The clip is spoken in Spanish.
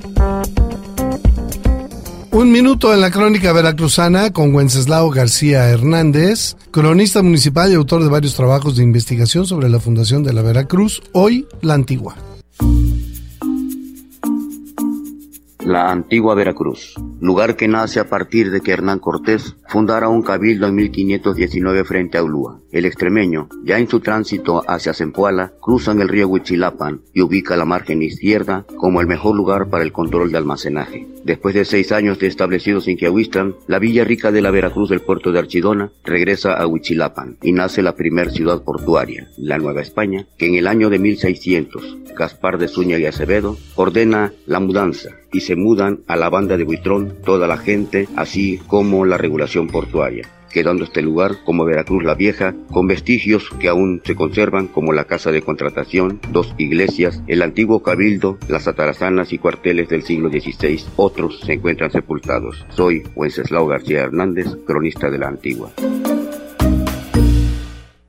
Un minuto en la crónica veracruzana con Wenceslao García Hernández, cronista municipal y autor de varios trabajos de investigación sobre la fundación de la Veracruz, hoy la Antigua. La Antigua Veracruz, lugar que nace a partir de que Hernán Cortés fundara un cabildo en 1519 frente a Ulúa. El extremeño, ya en su tránsito hacia Zempoala, cruzan el río Huichilapan y ubica la margen izquierda como el mejor lugar para el control de almacenaje. Después de 6 años de establecidos en Quiahuistlan, la villa rica de la Veracruz del puerto de Archidona regresa a Huichilapan y nace la primer ciudad portuaria, la Nueva España, que en el año de 1600, Gaspar de Zúñiga y Acevedo ordena la mudanza y se mudan a la banda de Buitrón toda la gente, así como la regulación portuaria, quedando este lugar como Veracruz la Vieja, con vestigios que aún se conservan como la casa de contratación, 2 iglesias, el antiguo cabildo, las atarazanas y cuarteles del siglo XVI. Otros se encuentran sepultados. Soy Wenceslao García Hernández, cronista de la Antigua.